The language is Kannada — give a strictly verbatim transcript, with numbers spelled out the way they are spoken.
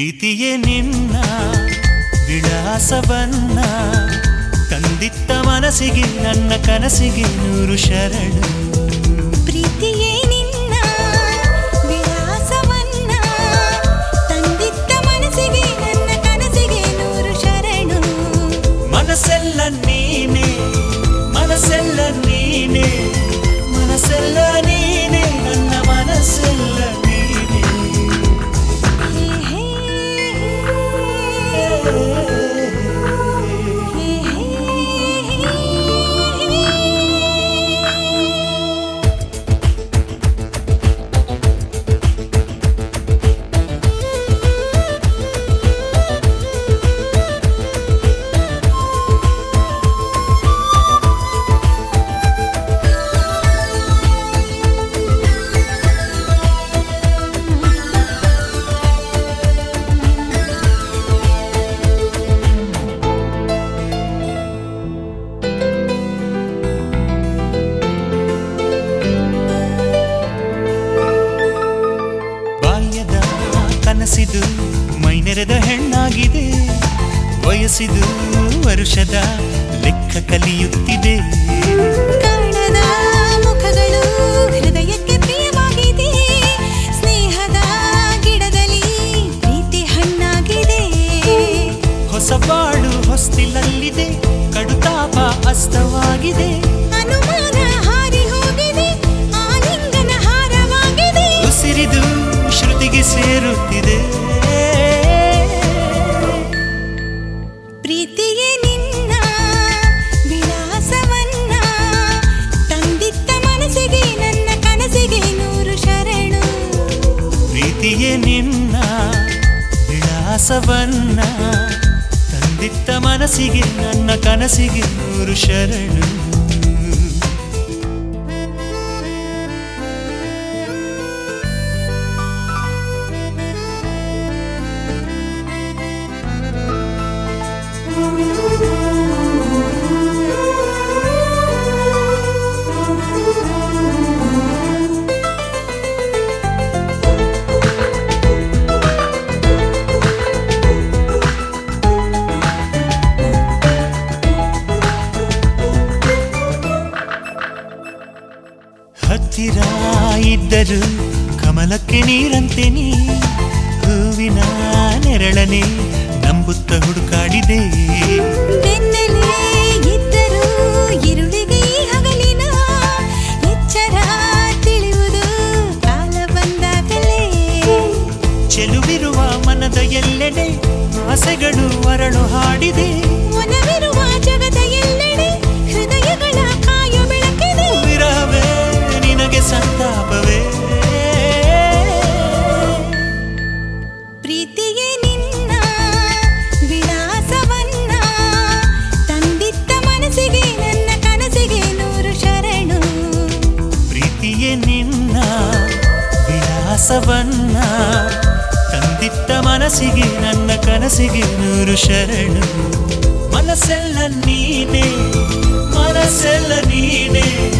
ಪ್ರೀತಿಯೇ ನಿನ್ನ ವಿಳಾಸವನ್ನ ತಂದಿತ್ತ ಮನಸ್ಸಿಗೆ ನನ್ನ ಕನಸಿಗೆ ನೂರು ಶರಣು. ಪ್ರೀತಿಯೇ ನಿನ್ನ ವಿಳಾಸವನ್ನ ತಂದಿತ್ತ ಮನಸ್ಸಿಗೆ ನನ್ನ ಕನಸಿಗೆ ನೂರು ಶರಣು. ಮನಸ್ಸೆಲ್ಲ ನೀನೆ ಮನಸ್ಸೆಲ್ಲ ನೀನೆ ಮನಸ್ಸೆಲ್ಲ ನೀನೆ ನನ್ನ ಮನಸ್ಸೆಲ್ಲ ನೀನೆ. ಕನಸಿದು ಮೈನೆರೆದ ಹೆಣ್ಣಾಗಿದೆ, ವಯಸ್ಸಿದು ವರುಷದ ಲೆಕ್ಕ ಕಲಿಯುತ್ತಿದೆ. ಕಾಣದ ಮುಖಗಳು ಹೃದಯಕ್ಕೆ ಪ್ರಿಯವಾಗಿದೆ, ಸ್ನೇಹದ ಗಿಡದಲ್ಲಿ ಪ್ರೀತಿ ಹಣ್ಣಾಗಿದೆ. ಹೊಸ ಬಾಳು ಹೊಸ್ತಿಲಲ್ಲಿದೆ, ಕಡುತಾಪ ಅಸ್ತವಾಗಿದೆ. ಅನುಮಾನ ಹಾರಿ ಹೋಗಿದೆ, ಆಲಿಂಗನ ಹಾರವಾಗಿದೆ. ಉಸಿರಿದು ಶ್ರುತಿಗೆ ಸೇರುತ್ತಿದೆ. ಪ್ರೀತಿಯೇ ನಿನ್ನ ವಿಳಾಸವನ್ನ ತಂದಿತ್ತ ಮನಸ್ಸಿಗೆ ನನ್ನ ಕನಸಿಗೆ ನೂರು ಶರಣು. ಪ್ರೀತಿಯೇ ನಿನ್ನ ವಿಳಾಸವನ್ನ ತಂದಿತ್ತ ಮನಸ್ಸಿಗೆ ನನ್ನ ಕನಸಿಗೆ ನೂರು ಶರಣು. ಹತ್ತಿರ ಇದ್ದರು ಕಮಲಕ್ಕೆ ನೀರಂತೆ ನೀ, ಹೂವಿನ ನೆರಳನೆ ನಂಬುತ್ತ ಹುಡುಕಾಡಿದೆ. ಬೆನ್ನಲೇ ಇದ್ದರು ഇരുಳಿಗೆ ಹಗಲಿನ ಎಚ್ಚರ ತಿಳಿಯುವುದು ಕಾಲ ಬಂದಾಗಲೇ. ಚೆಲುವಿರುವ ಮನದ ಎಲ್ಲೆಡೆ ಆಸೆಗಳು ಅರಳು ಹಾಡಿದೆ. ಒಲವಿರುವ ಜಗದ ಎಲ್ಲೆಡೆ ಹೃದಯಗಳ ಕಾಯ ಬೆಳಕಿದೆ. ವಿರಹವೇ ನಿನಗೆ ಸಂತಾಪವೇ. ಪ್ರೀತಿಯೇ ನಿನ್ನ ವಿಳಾಸವನ್ನ ತಂದಿತ್ತ ಮನಸ್ಸಿಗೆ ನನ್ನ ಕನಸಿಗೆ ನೂರು ಶರಣು. ಪ್ರೀತಿಯೇ ನಿನ್ನ ವಿಳಾಸವನ್ನ ತಂದಿತ್ತ ಮನಸ್ಸಿಗೆ ನನ್ನ ಕನಸಿಗೆ ನೂರು ಶರಣು. ಮನಸ್ಸೆಲ್ಲ ನೀನೆ ಮನಸ್ಸೆಲ್ಲ ನೀನೆ